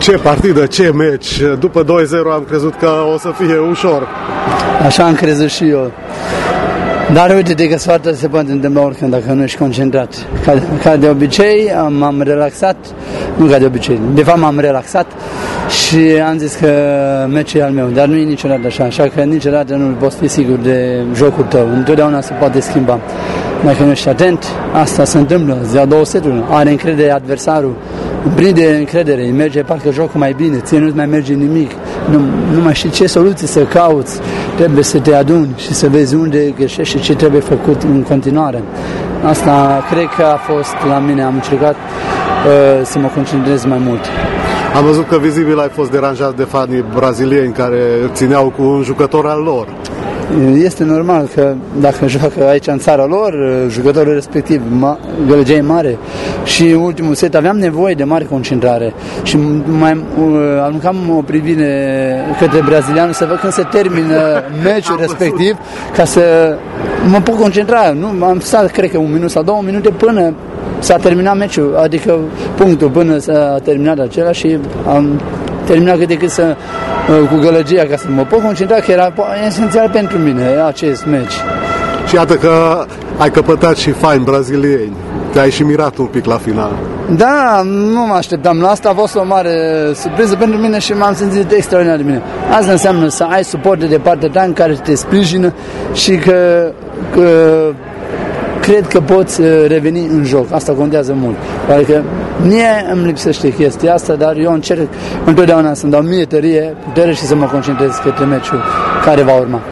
Ce partidă, ce meci! După 2-0 am crezut că o să fie ușor. Așa am crezut și eu. Dar uite că soarta se poate întâmpla oricând dacă nu ești concentrat. Ca de obicei m-am relaxat, nu ca de obicei, de fapt m-am relaxat și am zis că meciul e al meu, dar nu e niciodată așa că niciodată nu poți fi sigur de jocul tău, întotdeauna se poate schimba. Dacă nu ești atent, asta se întâmplă, îți dea 2 seturi, are încredere adversarul, prinde încredere, îi merge parcă jocul mai bine, ție nu-ți mai merge nimic, nu mai știi ce soluții să cauți, trebuie să te aduni și să vezi unde greșești și ce trebuie făcut în continuare. Asta cred că a fost la mine, am încercat să mă concentrez mai mult. Am văzut că vizibil ai fost deranjat de fanii brazilieni care țineau cu un jucător al lor. Este normal că dacă joacă aici în țara lor, jucătorul respectiv gălăgia e mare și în ultimul set aveam nevoie de mare concentrare și mai aruncam o privire către brazilian să văd când se termină meciul respectiv ca să mă pot concentra. Nu, am stat cred că 1 minut sau 2 minute până s-a terminat meciul, adică punctul până s-a terminat acela și am terminat cât de cât cu gălăgia ca să mă pot concentra, că era esențial pentru mine acest meci. Și iată că ai căpătat și fani brazilieni. Te-ai și mirat un pic la final. Da, nu mă așteptam la asta, a fost o mare surpriză pentru mine și m-am simțit extraordinar de bine. Asta înseamnă să ai suport de partea ta în care te sprijină și că cred că poți reveni în joc. Asta contează mult. Adică mie îmi lipsește chestia asta, dar eu încerc întotdeauna să-mi dau mie putere și să mă concentrez către meciul care va urma.